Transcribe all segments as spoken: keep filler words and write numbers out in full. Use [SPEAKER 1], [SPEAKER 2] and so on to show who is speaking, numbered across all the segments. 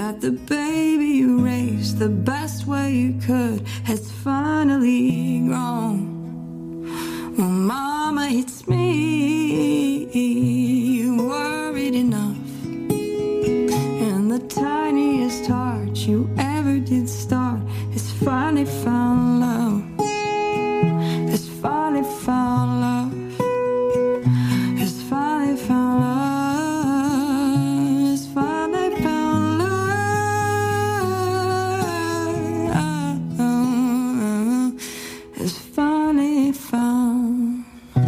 [SPEAKER 1] that the baby you raised the best way you could has finally grown. Well, Mama, it's me. You worried enough, and the tiniest heart you ever did start has finally found love. Has finally found love. Has finally found love. Has finally found love. Has finally found.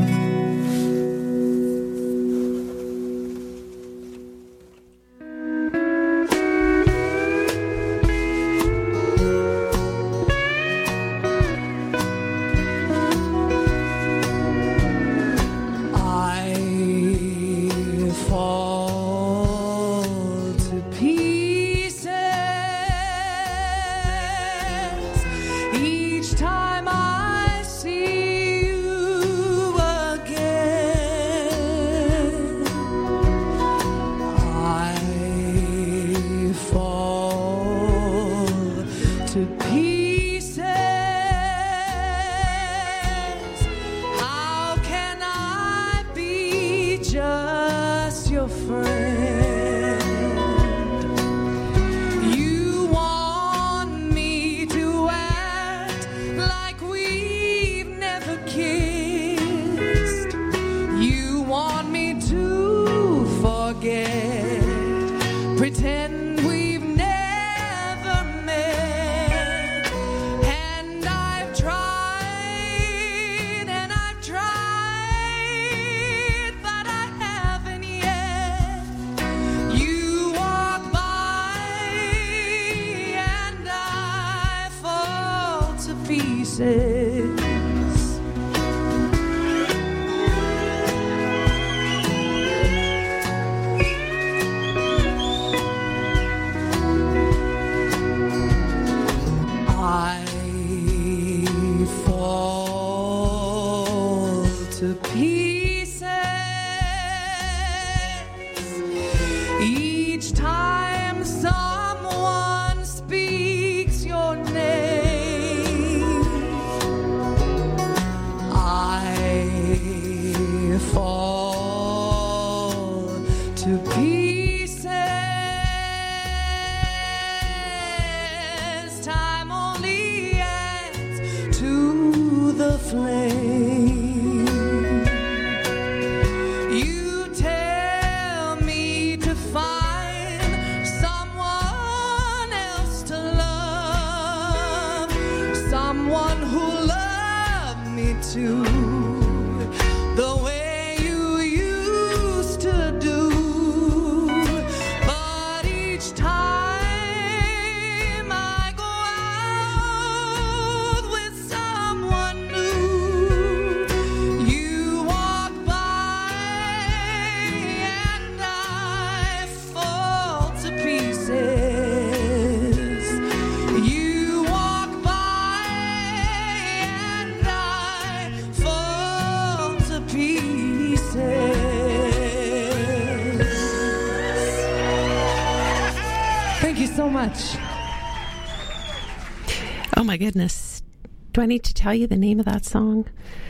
[SPEAKER 2] Oh my goodness. Do I need to tell you the name of that song?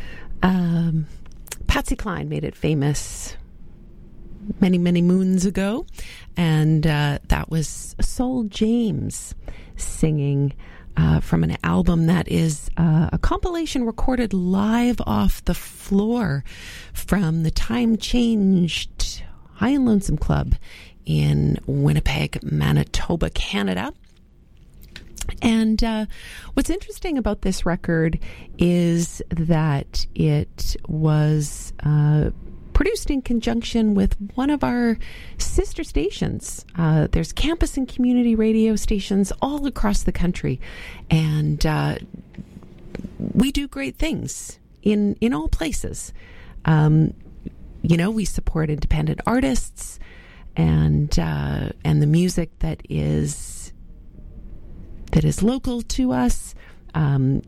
[SPEAKER 2] Um, Patsy Cline made it famous many, many moons ago. And uh, that was Soul James singing uh, from an album that is uh, a compilation recorded live off the floor from the Time Changed High and Lonesome Club in Winnipeg, Manitoba, Canada. And uh, what's interesting about this record is that it was uh, produced in conjunction with one of our sister stations. Uh, there's campus and community radio stations all across the country. And uh, we do great things in, in all places. Um, you know, we support independent artists and uh, and the music that is that is local to us, um,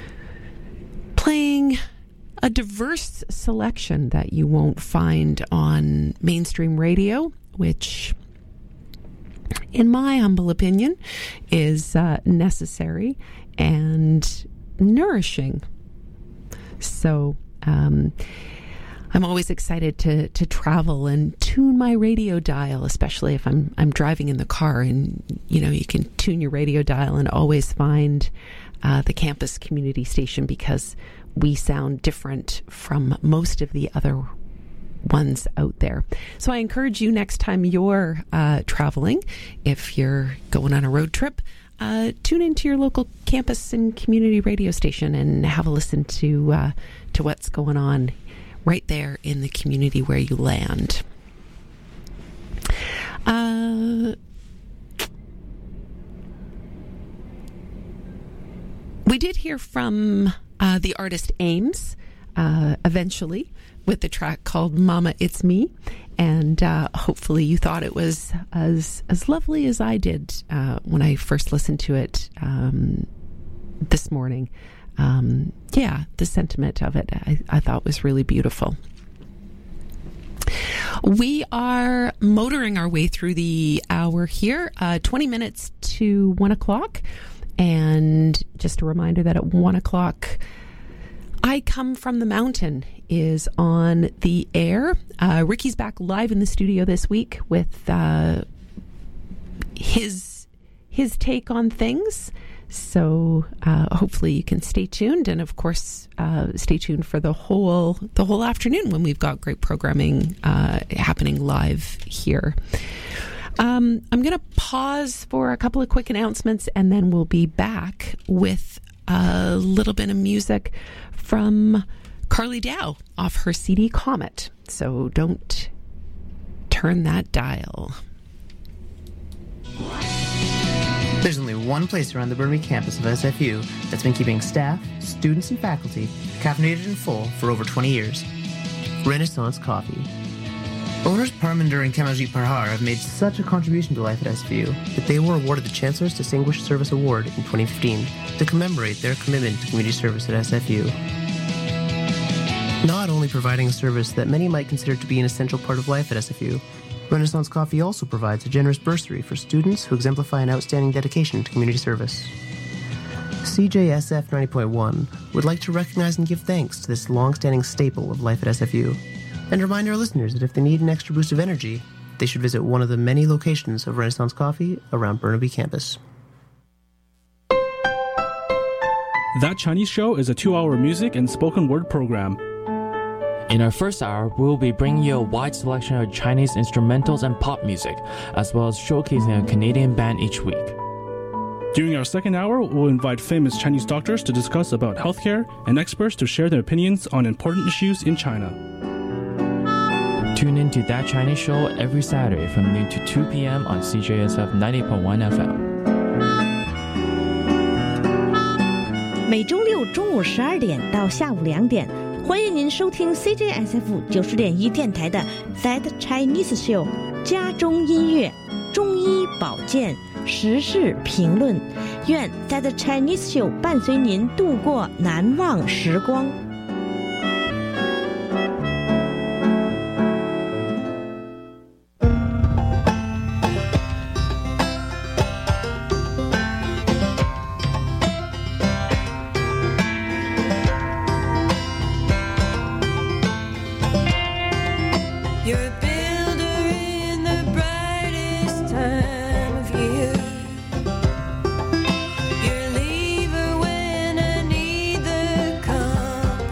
[SPEAKER 2] playing a diverse selection that you won't find on mainstream radio, which in my humble opinion, is uh, necessary and nourishing. So um, I'm always excited to to travel and tune my radio dial, especially if I'm I'm driving in the car. And you know, you can tune your radio dial and always find uh, the campus community station, because we sound different from most of the other ones out there. So I encourage you, next time you're uh, traveling, if you're going on a road trip, uh, tune into your local campus and community radio station and have a listen to uh, to what's going on right there in the community where you land. Uh, we did hear from uh, the artist Ames uh, eventually, with the track called Mama, It's Me. And uh, hopefully you thought it was as as lovely as I did uh, when I first listened to it um, this morning. Um, yeah, the sentiment of it I, I thought was really beautiful. We are motoring our way through the hour here, uh, twenty minutes to one o'clock. And just a reminder that at one o'clock, I Come From the Mountain is on the air. Uh, Ricky's back live in the studio this week with uh, his his take on things. So uh, hopefully you can stay tuned, and of course uh, stay tuned for the whole the whole afternoon when we've got great programming uh, happening live here. Um, I'm going to pause for a couple of quick announcements, and then we'll be back with a little bit of music from Carly Dow off her C D Comet. So don't turn that dial.
[SPEAKER 3] There's only one place around the Burnaby campus of S F U that's been keeping staff, students, and faculty caffeinated and full for over twenty years. Renaissance Coffee. Owners Parminder and Kamaljeet Parhar have made such a contribution to life at S F U that they were awarded the Chancellor's Distinguished Service Award in twenty fifteen to commemorate their commitment to community service at S F U. Not only providing a service that many might consider to be an essential part of life at S F U, Renaissance Coffee also provides a generous bursary for students who exemplify an outstanding dedication to community service. C J S F ninety point one would like to recognize and give thanks to this long-standing staple of life at S F U, and remind our listeners that if they need an extra boost of energy, they should visit one of the many locations of Renaissance Coffee around Burnaby campus.
[SPEAKER 4] That Chinese Show is a two-hour music and spoken word program.
[SPEAKER 5] In our first hour, we will be bringing you a wide selection of Chinese instrumentals and pop music, as well as showcasing a Canadian band each week.
[SPEAKER 4] During our second hour, we'll invite famous Chinese doctors to discuss about healthcare and experts to share their opinions on important issues in China.
[SPEAKER 5] Tune in to That Chinese Show every Saturday from noon to two p.m. on C J S F ninety point one F M.
[SPEAKER 6] 每周六中午十二点到下午两点，欢迎您收听 C J S F 九十点一电台的 That Chinese Show 家中音乐、中医保健、时事评论。愿 That Chinese Show 伴随您度过难忘时光。
[SPEAKER 1] You're a lever when I need the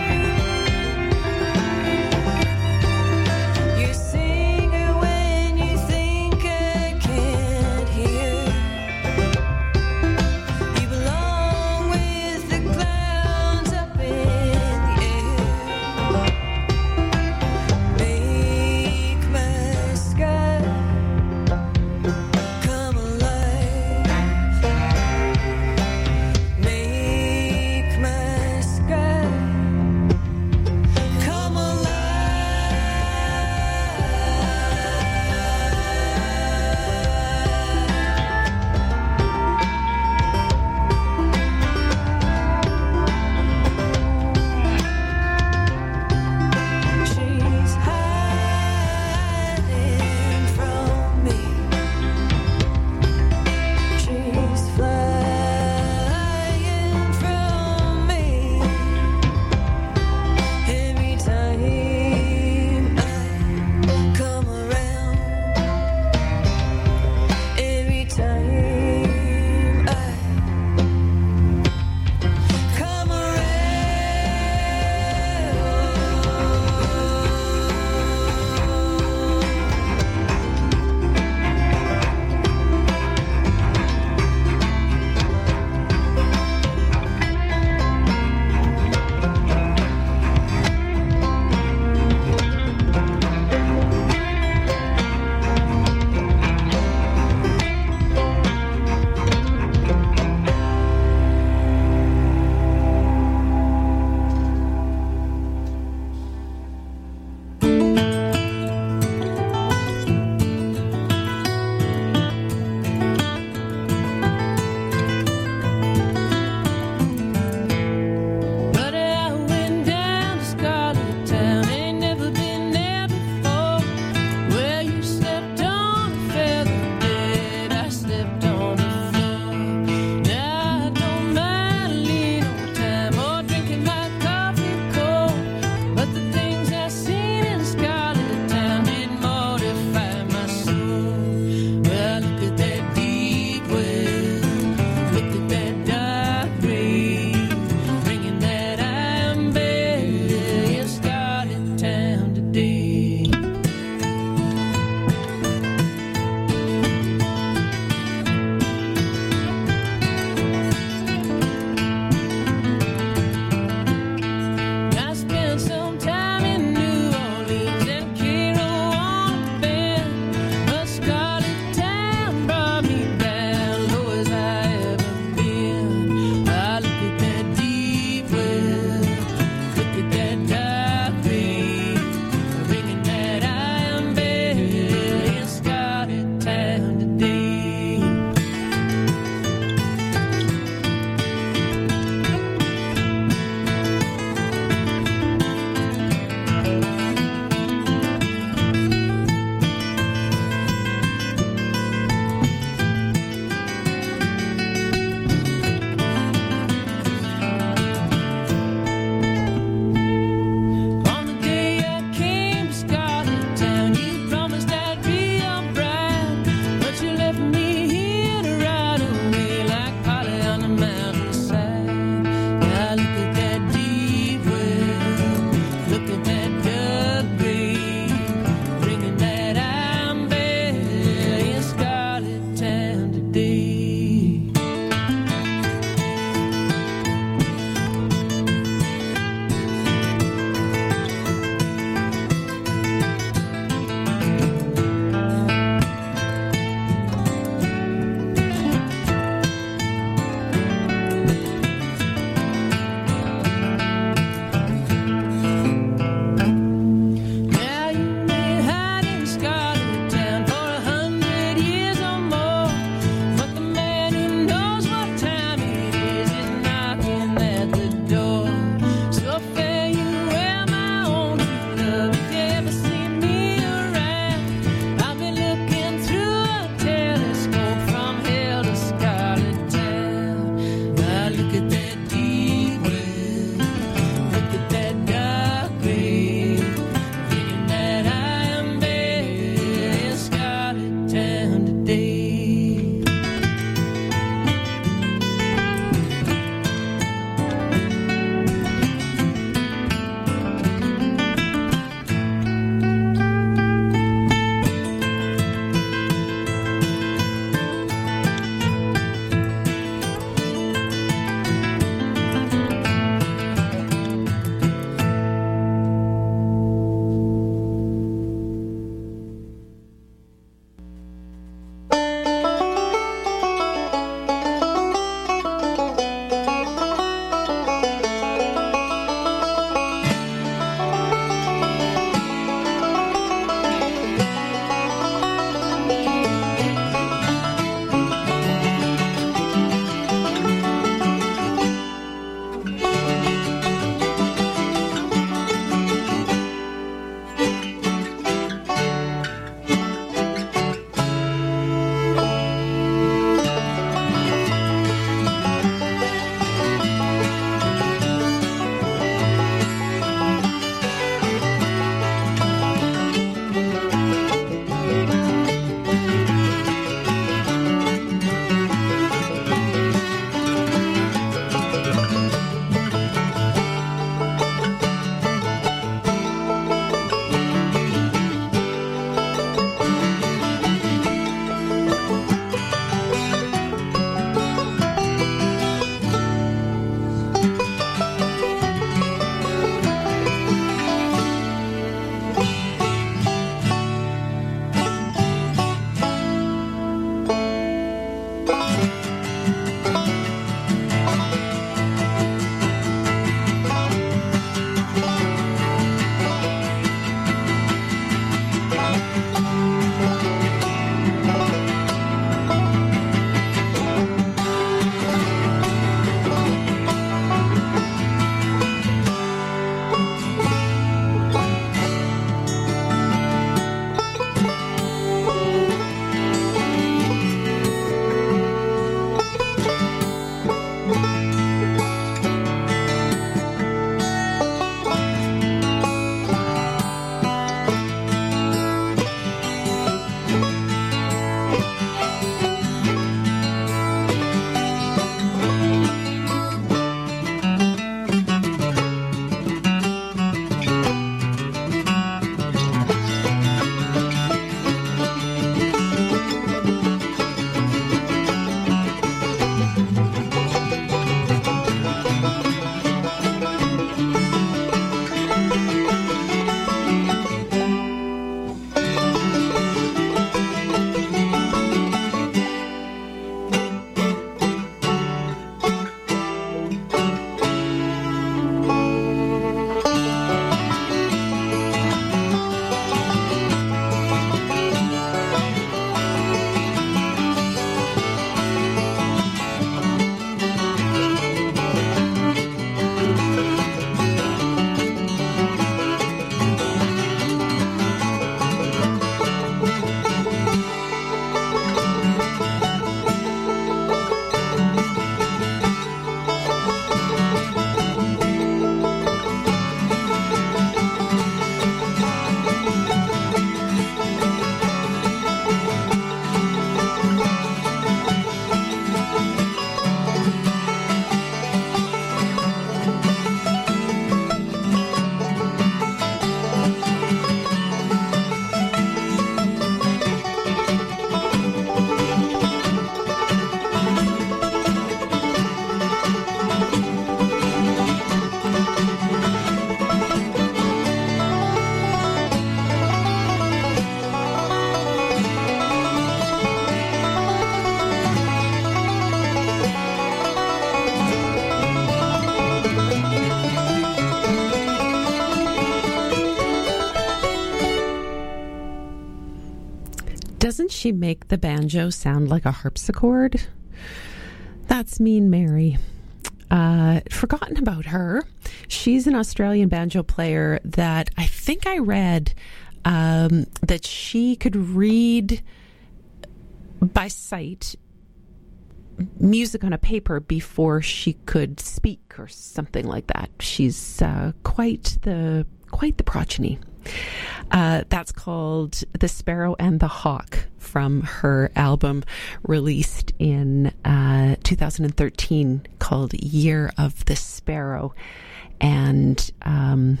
[SPEAKER 2] Doesn't she make the banjo sound like a harpsichord? That's Mean Mary. Uh, forgotten about her. She's an Australian banjo player that I think I read um, that she could read by sight music on a paper before she could speak or something like that. She's uh, quite the quite the progeny. Uh, that's called The Sparrow and the Hawk from her album released in uh, two thousand thirteen called Year of the Sparrow. And um,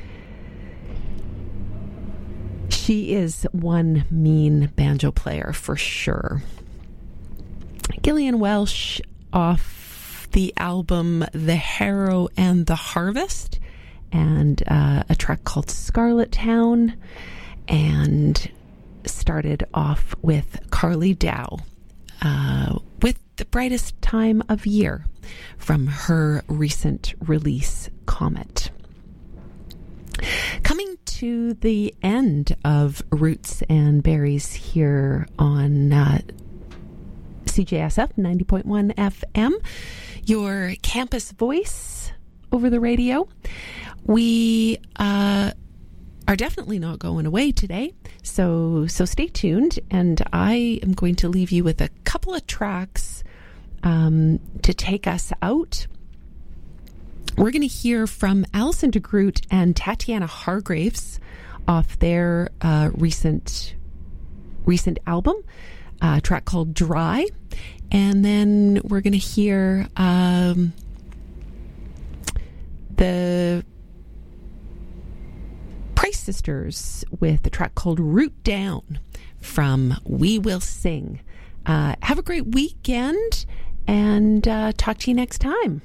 [SPEAKER 2] she is one mean banjo player for sure. Gillian Welsh off the album The Harrow and the Harvest, and uh, a track called Scarlet Town, and started off with Carly Dow uh, with The Brightest Time of Year from her recent release, Comet. Coming to the end of Roots and Berries here on uh, C J S F ninety point one F M, your campus voice over the radio. We uh, are definitely not going away today, so so stay tuned, and I am going to leave you with a couple of tracks um, to take us out. We're going to hear from Alison DeGroot and Tatiana Hargraves off their uh, recent recent album, a track called Dry, and then we're going to hear um, the Price Sisters with a track called Root Down from We Will Sing. Uh, have a great weekend, and uh, talk to you next time.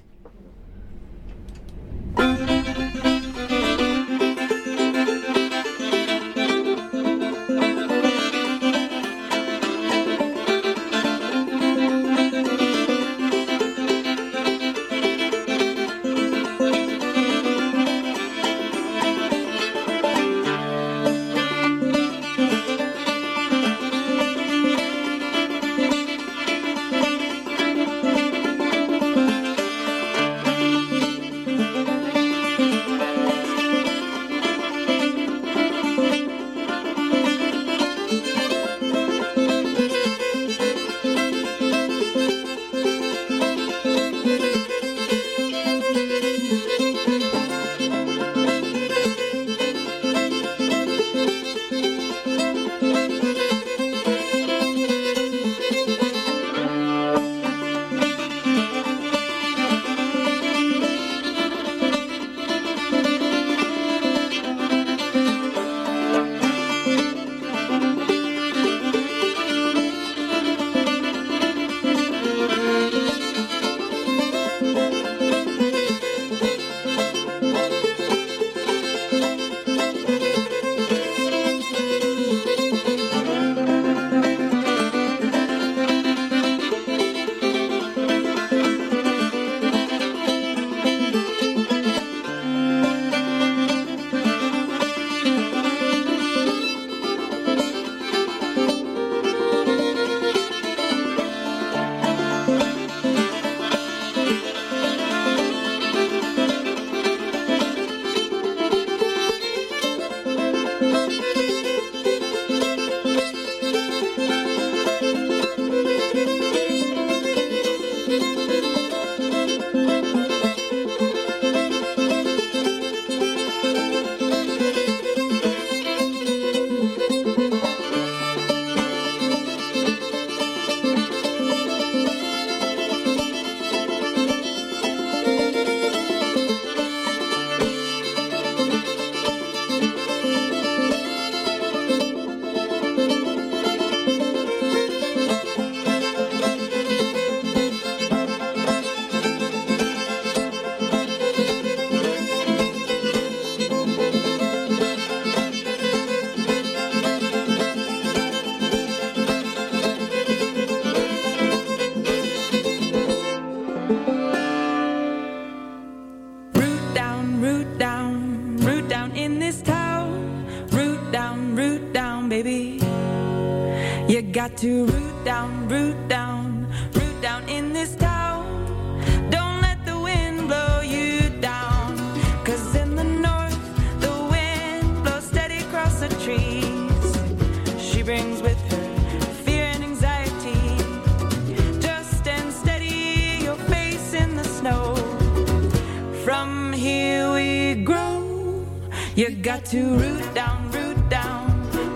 [SPEAKER 1] got to root down, root down, root down in this town. Don't let the wind blow you down. Cause in the north, the wind blows steady across the trees. She brings with her fear and anxiety. Just stand steady, your face in the snow. From here we grow. You got to root down, root down.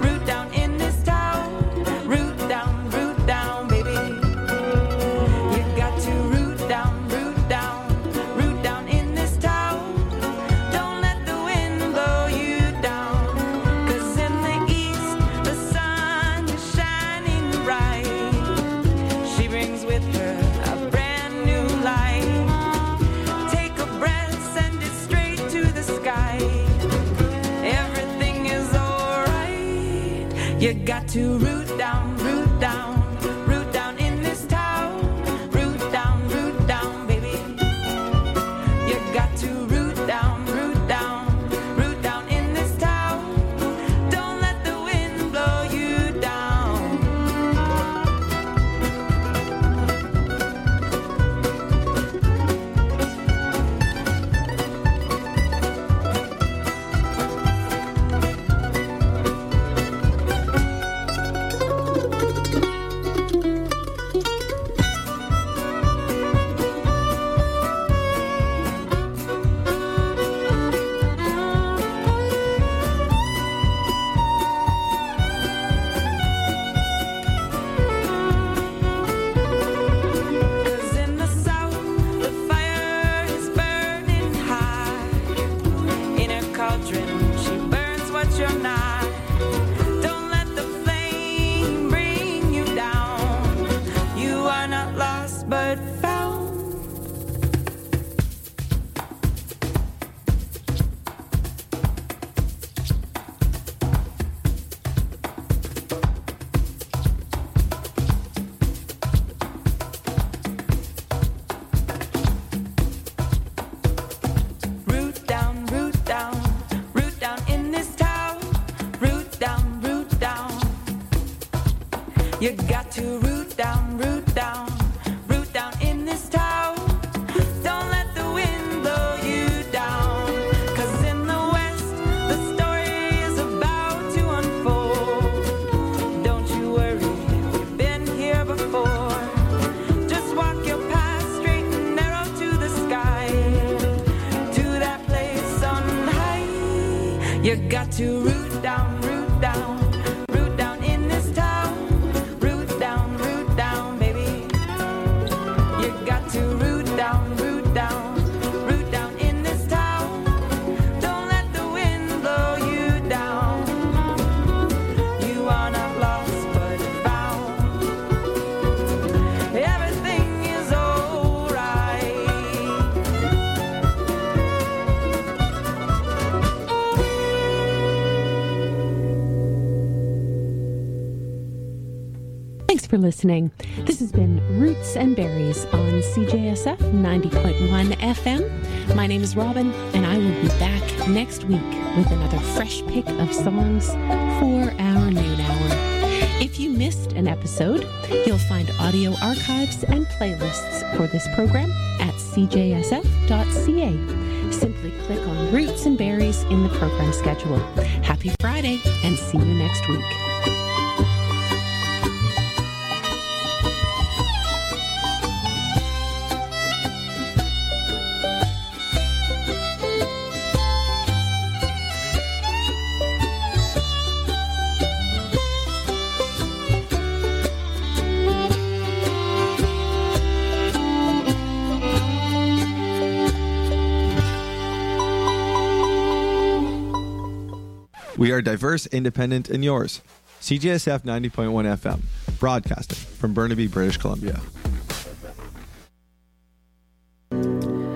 [SPEAKER 1] You got to root down, root down, root down in this town. Root down, root down, baby. You got to root down, root down, root down in this town. Don't let the wind blow you down. You got to root down, root down, root down in this town. Don't let the wind blow you down. Cause in the west, the story is about to unfold. Don't you worry, you've been here before. Just walk your path straight and narrow to the sky. To that place on high. You got to root down, root down.
[SPEAKER 2] For listening. This has been Roots and Berries on C J S F ninety point one F M. My name is Robin, and I will be back next week with another fresh pick of songs for our noon hour. If you missed an episode, you'll find audio archives and playlists for this program at c j s f dot c a. Simply click on Roots and Berries in the program schedule. Happy Friday, and see you next week.
[SPEAKER 7] We are diverse, independent, and yours. C J S F ninety point one F M, broadcasting from Burnaby, British Columbia.